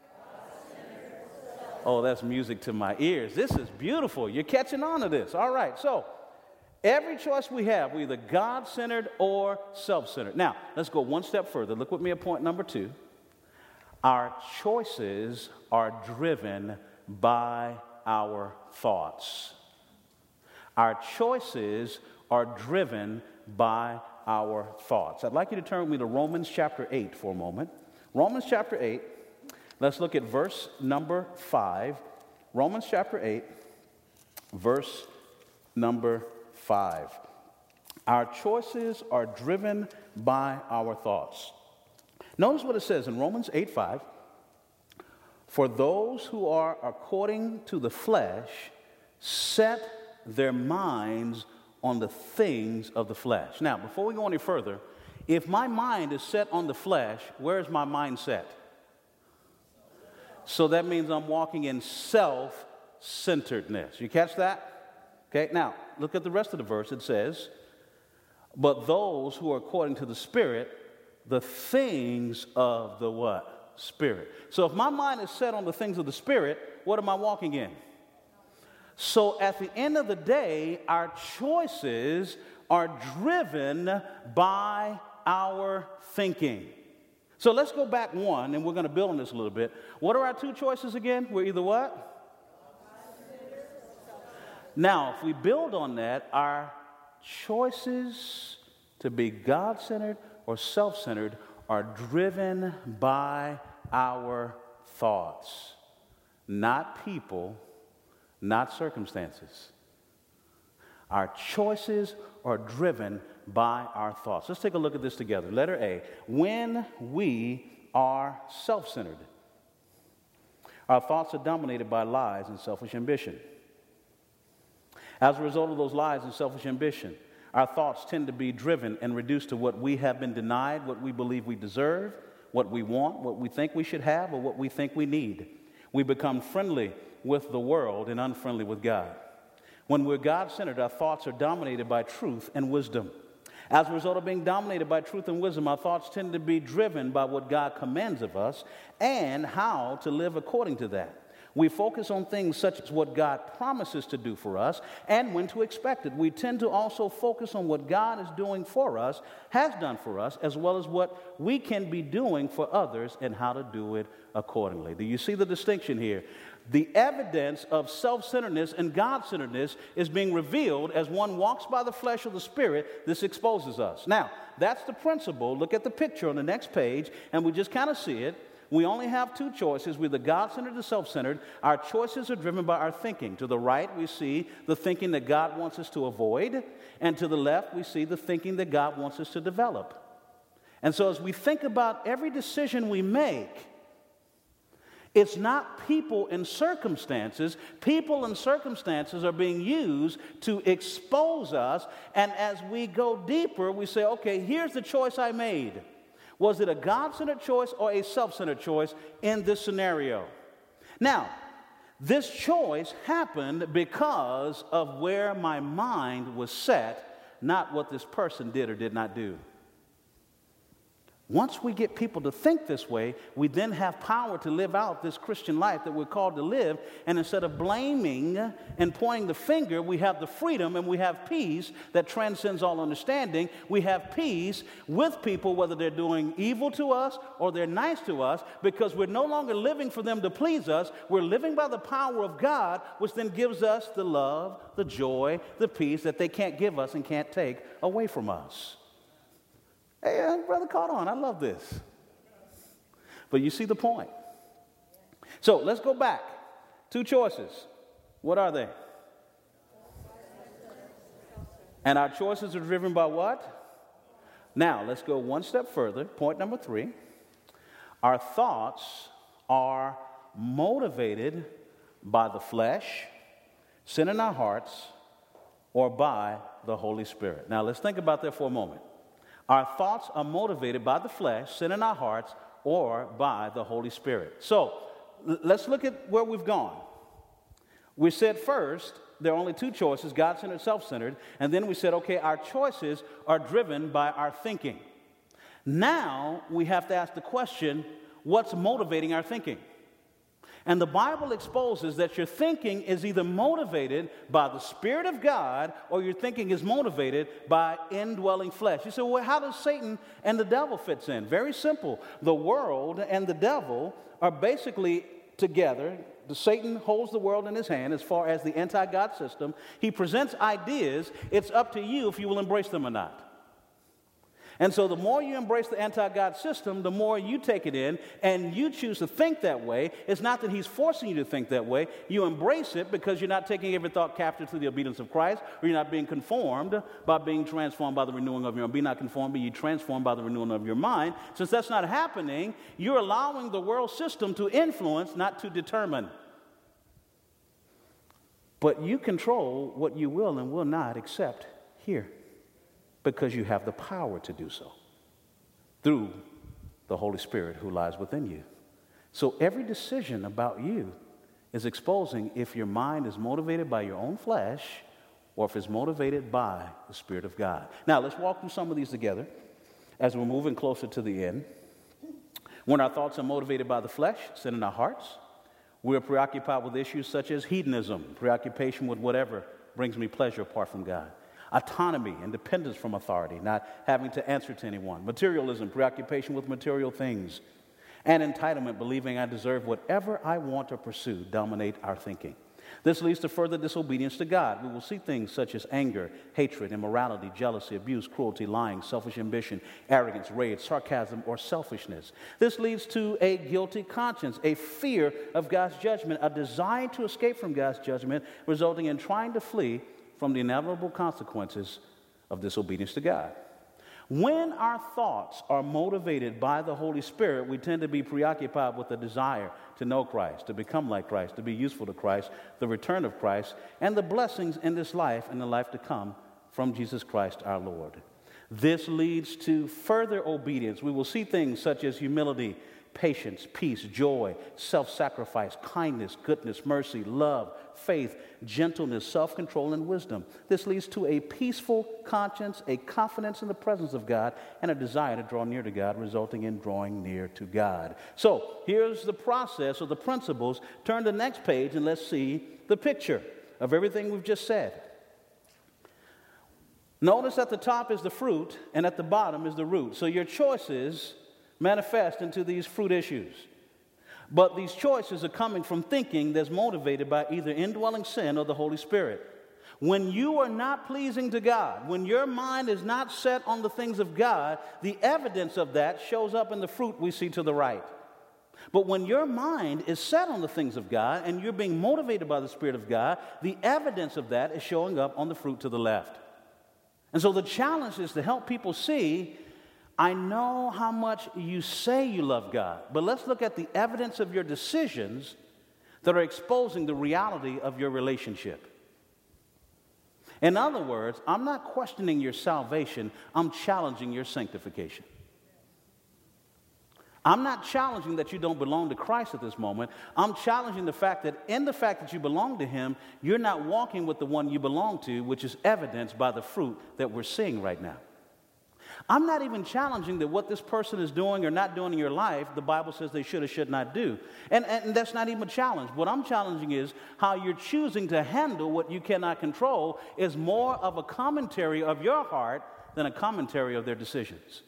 Speaker 1: Oh, that's music to my ears. This is beautiful. You're catching on to this. All right, so every choice we have, we're either God-centered or self-centered. Now, let's go one step further. Look with me at point number two. Our choices are driven by our thoughts. Our choices are driven by our thoughts. I'd like you to turn with me to Romans chapter eight for a moment. Romans chapter eight, let's look at verse number five. Romans chapter eight, verse number five. Our choices are driven by our thoughts. Notice what it says in Romans eight five. For those who are according to the flesh set their minds on the things of the flesh. Now, before we go any further, if my mind is set on the flesh, where is my mind set? So that means I'm walking in self-centeredness. You catch that? Okay, now, look at the rest of the verse. It says, but those who are according to the Spirit, the things of the what? Spirit. So if my mind is set on the things of the Spirit, what am I walking in? So at the end of the day, our choices are driven by our thinking. So let's go back one, and we're going to build on this a little bit. What are our two choices again? We're either what? Now, if we build on that, our choices to be God-centered or self-centered are driven by our thoughts, not people, not circumstances. Our choices are driven by our thoughts. Let's take a look at this together. Letter A, when we are self-centered, our thoughts are dominated by lies and selfish ambition. As a result of those lies and selfish ambition, our thoughts tend to be driven and reduced to what we have been denied, what we believe we deserve, what we want, what we think we should have, or what we think we need. We become friendly with the world and unfriendly with God. When we're God-centered, our thoughts are dominated by truth and wisdom. As a result of being dominated by truth and wisdom, our thoughts tend to be driven by what God commands of us and how to live according to that. We focus on things such as what God promises to do for us and when to expect it. We tend to also focus on what God is doing for us, has done for us, as well as what we can be doing for others and how to do it accordingly. Do you see the distinction here? The evidence of self-centeredness and God-centeredness is being revealed as one walks by the flesh or the Spirit. This exposes us. Now, that's the principle. Look at the picture on the next page, and we just kind of see it. We only have two choices. We're the God-centered or self-centered. Our choices are driven by our thinking. To the right, we see the thinking that God wants us to avoid, and to the left, we see the thinking that God wants us to develop. And so as we think about every decision we make, it's not people and circumstances. People and circumstances are being used to expose us, and as we go deeper, we say, okay, here's the choice I made. Was it a God-centered choice or a self-centered choice in this scenario? Now, this choice happened because of where my mind was set, not what this person did or did not do. Once we get people to think this way, we then have power to live out this Christian life that we're called to live. And instead of blaming and pointing the finger, we have the freedom and we have peace that transcends all understanding. We have peace with people, whether they're doing evil to us or they're nice to us, because we're no longer living for them to please us. We're living by the power of God, which then gives us the love, the joy, the peace that they can't give us and can't take away from us. Hey, uh, Brother caught on. I love this. But you see the point. So let's go back. Two choices. What are they? And our choices are driven by what? Now, let's go one step further. Point number three. Our thoughts are motivated by the flesh, sin in our hearts, or by the Holy Spirit. Now, let's think about that for a moment. Our thoughts are motivated by the flesh, sin in our hearts, or by the Holy Spirit. So, l- let's look at where we've gone. We said first, there are only two choices, God-centered, self-centered. And then we said, okay, our choices are driven by our thinking. Now, we have to ask the question, what's motivating our thinking? And the Bible exposes that your thinking is either motivated by the Spirit of God or your thinking is motivated by indwelling flesh. You say, well, how does Satan and the devil fits in? Very simple. The world and the devil are basically together. The Satan holds the world in his hand as far as the anti-God system. He presents ideas. It's up to you if you will embrace them or not. And so the more you embrace the anti-God system, the more you take it in and you choose to think that way. It's not that he's forcing you to think that way. You embrace it because you're not taking every thought captive to the obedience of Christ, or you're not being conformed by being transformed by the renewing of your mind. Be not conformed, be ye transformed by the renewing of your mind. Since that's not happening, you're allowing the world system to influence, not to determine. But you control what you will and will not accept here because you have the power to do so through the Holy Spirit who lies within you. So every decision about you is exposing if your mind is motivated by your own flesh or if it's motivated by the Spirit of God. Now, let's walk through some of these together as we're moving closer to the end. When our thoughts are motivated by the flesh, sin in our hearts, we are preoccupied with issues such as hedonism, preoccupation with whatever brings me pleasure apart from God. Autonomy, independence from authority, not having to answer to anyone. Materialism, preoccupation with material things. And entitlement, believing I deserve whatever I want to pursue, dominate our thinking. This leads to further disobedience to God. We will see things such as anger, hatred, immorality, jealousy, abuse, cruelty, lying, selfish ambition, arrogance, rage, sarcasm, or selfishness. This leads to a guilty conscience, a fear of God's judgment, a desire to escape from God's judgment, resulting in trying to flee from the inevitable consequences of disobedience to God. When our thoughts are motivated by the Holy Spirit, we tend to be preoccupied with the desire to know Christ, to become like Christ, to be useful to Christ, the return of Christ, and the blessings in this life and the life to come from Jesus Christ our Lord. This leads to further obedience. We will see things such as humility, patience, peace, joy, self-sacrifice, kindness, goodness, mercy, love, faith, gentleness, self-control, and wisdom. This leads to a peaceful conscience, a confidence in the presence of God, and a desire to draw near to God, resulting in drawing near to God. So here's the process or the principles. Turn to the next page and let's see the picture of everything we've just said. Notice at the top is the fruit and at the bottom is the root. So your choices manifest into these fruit issues. But these choices are coming from thinking that's motivated by either indwelling sin or the Holy Spirit. When you are not pleasing to God, when your mind is not set on the things of God, the evidence of that shows up in the fruit we see to the right. But when your mind is set on the things of God and you're being motivated by the Spirit of God, the evidence of that is showing up on the fruit to the left. And so the challenge is to help people see, I know how much you say you love God, but let's look at the evidence of your decisions that are exposing the reality of your relationship. In other words, I'm not questioning your salvation, I'm challenging your sanctification. I'm not challenging that you don't belong to Christ at this moment. I'm challenging the fact that in the fact that you belong to Him, you're not walking with the one you belong to, which is evidenced by the fruit that we're seeing right now. I'm not even challenging that what this person is doing or not doing in your life, the Bible says they should or should not do. And, and that's not even a challenge. What I'm challenging is how you're choosing to handle what you cannot control is more of a commentary of your heart than a commentary of their decisions.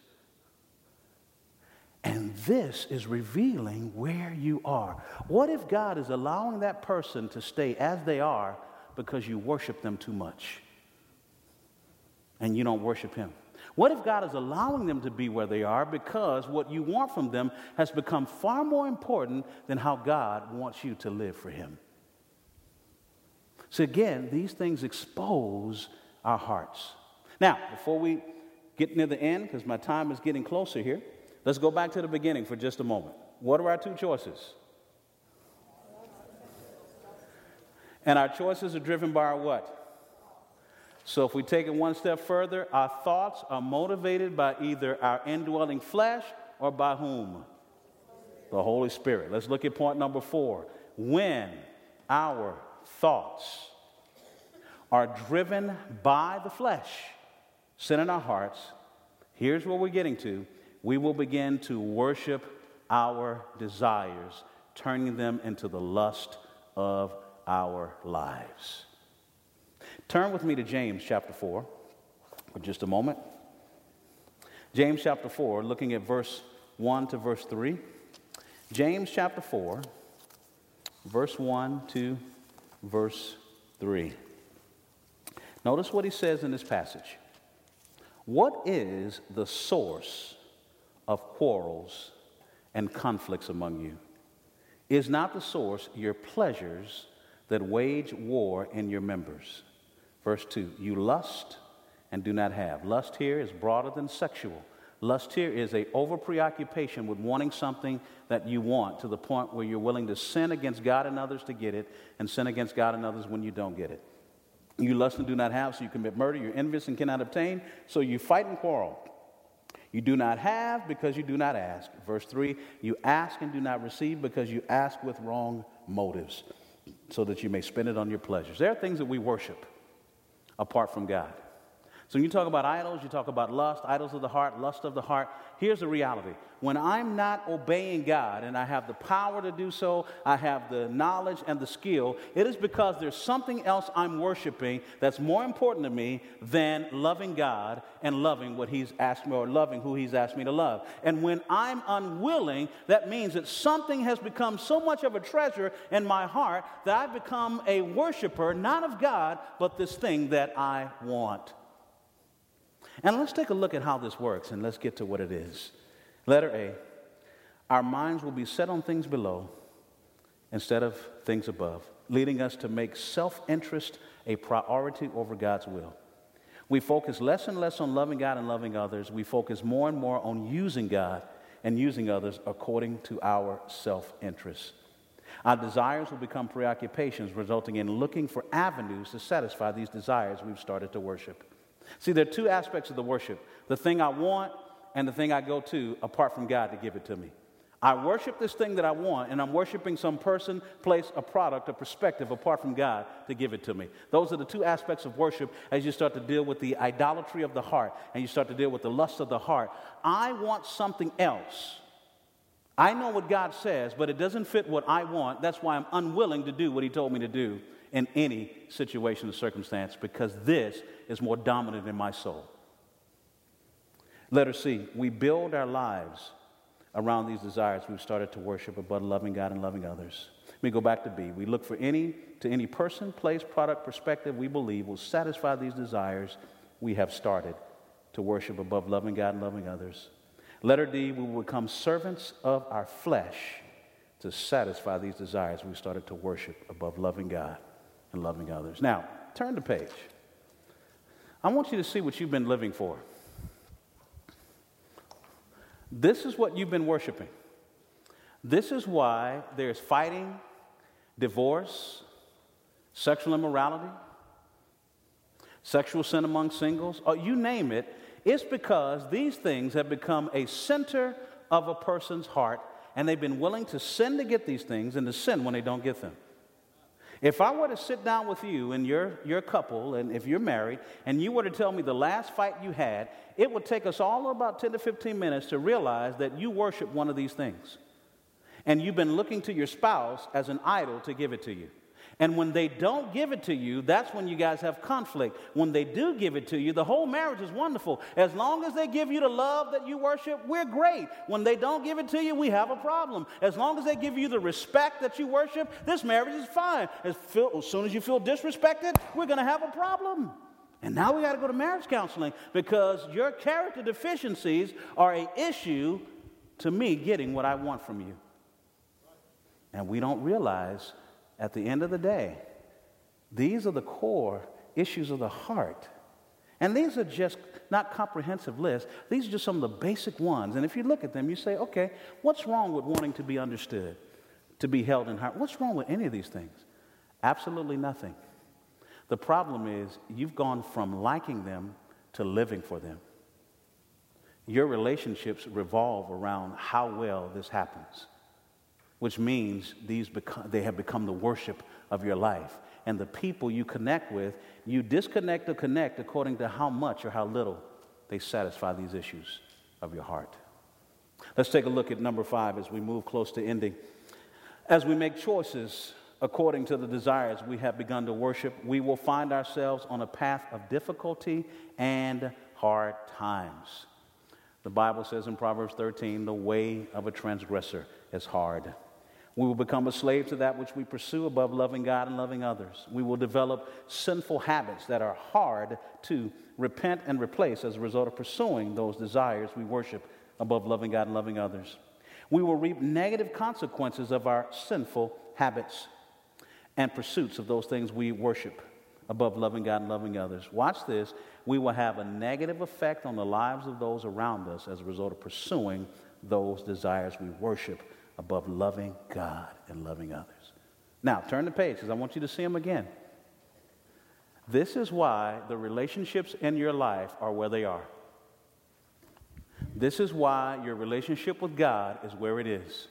Speaker 1: And this is revealing where you are. What if God is allowing that person to stay as they are because you worship them too much and you don't worship Him? What if God is allowing them to be where they are because what you want from them has become far more important than how God wants you to live for Him? So again, these things expose our hearts. Now, before we get near the end, because my time is getting closer here, let's go back to the beginning for just a moment. What are our two choices? And our choices are driven by our what? So if we take it one step further, our thoughts are motivated by either our indwelling flesh or by whom? The Holy Spirit. Let's look at point number four. When our thoughts are driven by the flesh, sin in our hearts, here's what we're getting to. We will begin to worship our desires, turning them into the lust of our lives. Turn with me to James chapter four for just a moment. James chapter four, looking at verse one to verse three. James chapter four, verse one to verse three. Notice what he says in this passage. What is the source of quarrels and conflicts among you? Is not the source your pleasures that wage war in your members? Verse two, you lust and do not have. Lust here is broader than sexual. Lust here is a over preoccupation with wanting something that you want to the point where you're willing to sin against God and others to get it, and sin against God and others when you don't get it. You lust and do not have, so you commit murder. You're envious and cannot obtain, so you fight and quarrel. You do not have because you do not ask. Verse three, you ask and do not receive because you ask with wrong motives, so that you may spend it on your pleasures. There are things that we worship apart from God. So when you talk about idols, you talk about lust, idols of the heart, lust of the heart. Here's the reality. When I'm not obeying God and I have the power to do so, I have the knowledge and the skill, it is because there's something else I'm worshiping that's more important to me than loving God and loving what He's asked me, or loving who He's asked me to love. And when I'm unwilling, that means that something has become so much of a treasure in my heart that I've become a worshiper, not of God, but this thing that I want. And let's take a look at how this works, and let's get to what it is. Letter A, our minds will be set on things below instead of things above, leading us to make self-interest a priority over God's will. We focus less and less on loving God and loving others. We focus more and more on using God and using others according to our self-interest. Our desires will become preoccupations, resulting in looking for avenues to satisfy these desires we've started to worship. See, there are two aspects of the worship: the thing I want and the thing I go to apart from God to give it to me. I worship this thing that I want, and I'm worshiping some person, place, a product, a perspective apart from God to give it to me. Those are the two aspects of worship as you start to deal with the idolatry of the heart and you start to deal with the lust of the heart. I want something else. I know what God says, but it doesn't fit what I want. That's why I'm unwilling to do what He told me to do in any situation or circumstance, because this is more dominant in my soul. Letter C, we build our lives around these desires we've started to worship above loving God and loving others. Let me go back to B. We look for any to any person, place, product, perspective we believe will satisfy these desires we have started to worship above loving God and loving others. Letter D, we will become servants of our flesh to satisfy these desires we started to worship above loving God and loving others. Now, turn the page. I want you to see what you've been living for. This is what you've been worshiping. This is why there's fighting, divorce, sexual immorality, sexual sin among singles, or you name it. It's because these things have become a center of a person's heart, and they've been willing to sin to get these things and to sin when they don't get them. If I were to sit down with you and your, your couple, and if you're married, and you were to tell me the last fight you had, it would take us all about ten to fifteen minutes to realize that you worship one of these things. And you've been looking to your spouse as an idol to give it to you. And when they don't give it to you, that's when you guys have conflict. When they do give it to you, the whole marriage is wonderful. As long as they give you the love that you worship, we're great. When they don't give it to you, we have a problem. As long as they give you the respect that you worship, this marriage is fine. As, feel, as soon as you feel disrespected, we're going to have a problem. And now we got to go to marriage counseling because your character deficiencies are an issue to me getting what I want from you. And we don't realize at the end of the day, these are the core issues of the heart. And these are just not comprehensive lists. These are just some of the basic ones. And if you look at them, you say, okay, what's wrong with wanting to be understood, to be held in heart? What's wrong with any of these things? Absolutely nothing. The problem is you've gone from liking them to living for them. Your relationships revolve around how well this happens, which means these become, they have become the worship of your life. And the people you connect with, you disconnect or connect according to how much or how little they satisfy these issues of your heart. Let's take a look at number five as we move close to ending. As we make choices according to the desires we have begun to worship, we will find ourselves on a path of difficulty and hard times. The Bible says in Proverbs thirteen, the way of a transgressor is hard. We will become a slave to that which we pursue above loving God and loving others. We will develop sinful habits that are hard to repent and replace as a result of pursuing those desires we worship above loving God and loving others. We will reap negative consequences of our sinful habits and pursuits of those things we worship above loving God and loving others. Watch this. we will have a negative effect on the lives of those around us as a result of pursuing those desires we worship above loving God and loving others. Now, turn the page because I want you to see them again. This is why the relationships in your life are where they are. This is why your relationship with God is where it is.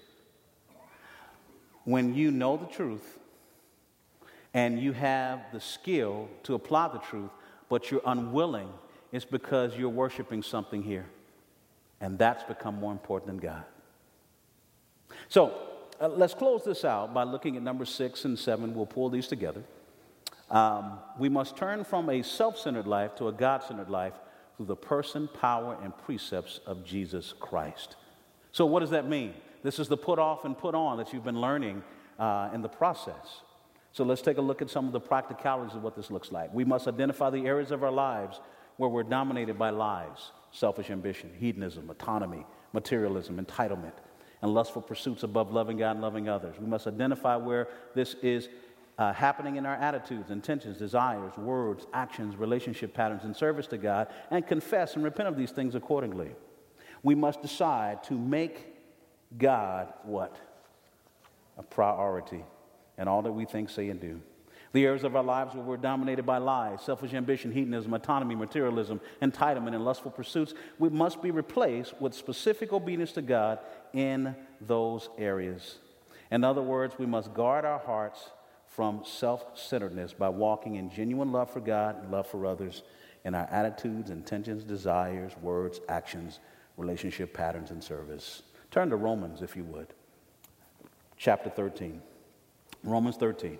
Speaker 1: When you know the truth and you have the skill to apply the truth, but you're unwilling, it's because you're worshiping something here. And that's become more important than God. So uh, let's close this out by looking at number six and seven. We'll pull these together. Um, we must turn from a self-centered life to a God-centered life through the person, power, and precepts of Jesus Christ. So what does that mean? This is the put off and put on that you've been learning uh, in the process. So let's take a look at some of the practicalities of what this looks like. We must identify the areas of our lives where we're dominated by lies, selfish ambition, hedonism, autonomy, materialism, entitlement, and lustful pursuits above loving God and loving others. We must identify where this is uh, happening in our attitudes, intentions, desires, words, actions, relationship patterns, and service to God, and confess and repent of these things accordingly. We must decide to make God what? A priority in all that we think, say, and do. The areas of our lives where we're dominated by lies, selfish ambition, hedonism, autonomy, materialism, entitlement, and lustful pursuits, we must be replaced with specific obedience to God in those areas. In other words, we must guard our hearts from self-centeredness by walking in genuine love for God and love for others in our attitudes, intentions, desires, words, actions, relationship patterns, and service. Turn to Romans, if you would. Chapter thirteen. Romans thirteen.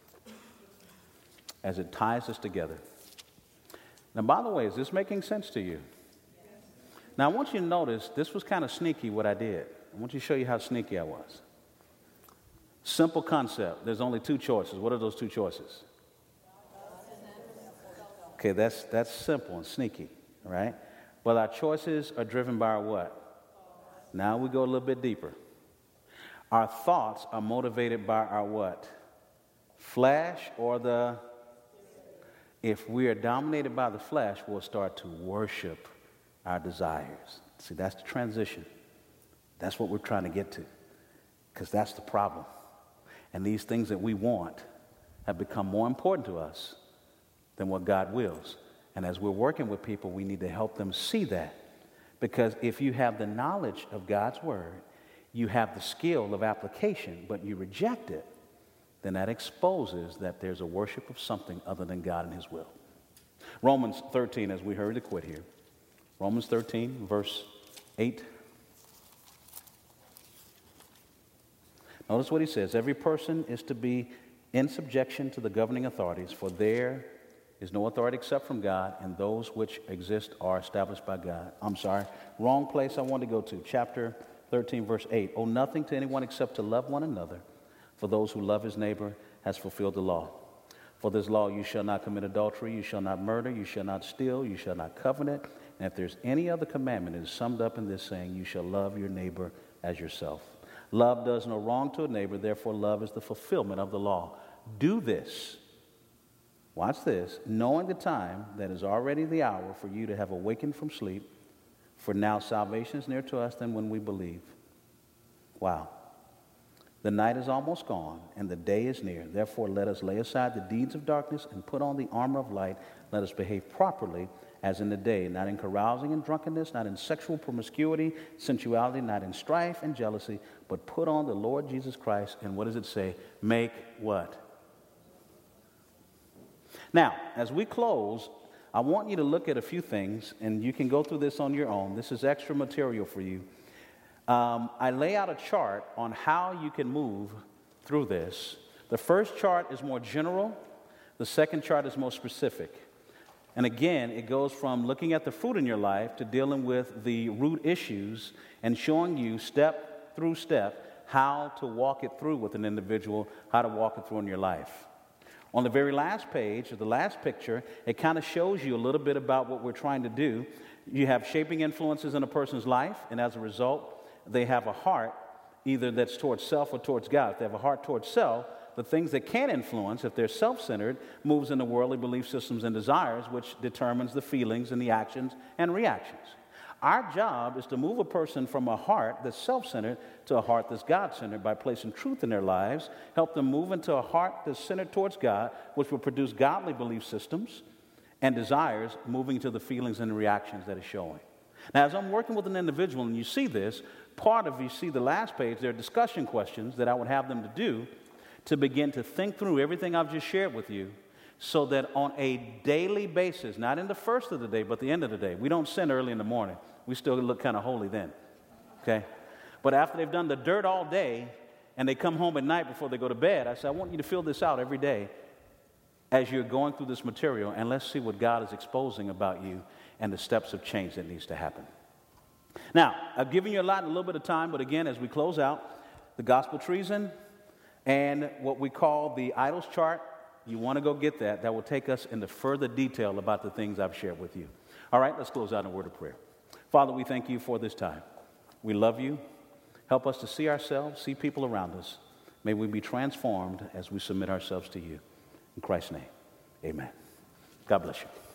Speaker 1: As it ties us together. Now, by the way, is this making sense to you? Now, I want you to notice this was kind of sneaky what I did. I want you to show you how sneaky I was. Simple concept. There's only two choices. What are those two choices? Okay, that's that's simple and sneaky, all right? But our choices are driven by our what? Now we go a little bit deeper. Our thoughts are motivated by our what? Flesh or the... If we are dominated by the flesh, we'll start to worship our desires. See, that's the transition. That's what we're trying to get to. Because that's the problem. And these things that we want have become more important to us than what God wills. And as we're working with people, we need to help them see that. Because if you have the knowledge of God's word, you have the skill of application, but you reject it, then that exposes that there's a worship of something other than God and his will. Romans thirteen, as we heard to quit here. Romans thirteen, verse eight. Notice what he says. Every person is to be in subjection to the governing authorities, for there is no authority except from God, and those which exist are established by God. I'm sorry, wrong place I want to go to. Chapter thirteen, verse eight. Owe nothing to anyone except to love one another. For those who love his neighbor has fulfilled the law. For this law, you shall not commit adultery, you shall not murder, you shall not steal, you shall not covet. And if there's any other commandment, it is summed up in this saying, you shall love your neighbor as yourself. Love does no wrong to a neighbor, therefore love is the fulfillment of the law. Do this, watch this, knowing the time that is already the hour for you to have awakened from sleep, for now salvation is nearer to us than when we believe. Wow. The night is almost gone, and the day is near. Therefore, let us lay aside the deeds of darkness and put on the armor of light. Let us behave properly as in the day, not in carousing and drunkenness, not in sexual promiscuity, sensuality, not in strife and jealousy, but put on the Lord Jesus Christ. And what does it say? Make what? Now, as we close, I want you to look at a few things, and you can go through this on your own. This is extra material for you. Um, I lay out a chart on how you can move through this. The first chart is more general. The second chart is more specific. And again, it goes from looking at the fruit in your life to dealing with the root issues and showing you step through step how to walk it through with an individual, how to walk it through in your life. On the very last page, or the last picture, it kind of shows you a little bit about what we're trying to do. You have shaping influences in a person's life, and as a result, they have a heart either that's towards self or towards God. If they have a heart towards self, the things that can influence, if they're self-centered, moves into worldly belief systems and desires, which determines the feelings and the actions and reactions. Our job is to move a person from a heart that's self-centered to a heart that's God-centered by placing truth in their lives, help them move into a heart that's centered towards God, which will produce godly belief systems and desires, moving to the feelings and the reactions that it's showing. Now, as I'm working with an individual and you see this, part of, you see the last page, there are discussion questions that I would have them to do to begin to think through everything I've just shared with you, so that on a daily basis, not in the first of the day, but the end of the day, we don't sin early in the morning. We still look kind of holy then, okay? But after they've done the dirt all day and they come home at night before they go to bed, I say, I want you to fill this out every day as you're going through this material, and let's see what God is exposing about you and the steps of change that needs to happen. Now, I've given you a lot in a little bit of time, but again, as we close out, the gospel treason and what we call the idols chart, you want to go get that. That will take us into further detail about the things I've shared with you. All right, let's close out in a word of prayer. Father, we thank you for this time. We love you. Help us to see ourselves, see people around us. May we be transformed as we submit ourselves to you. In Christ's name, amen. God bless you.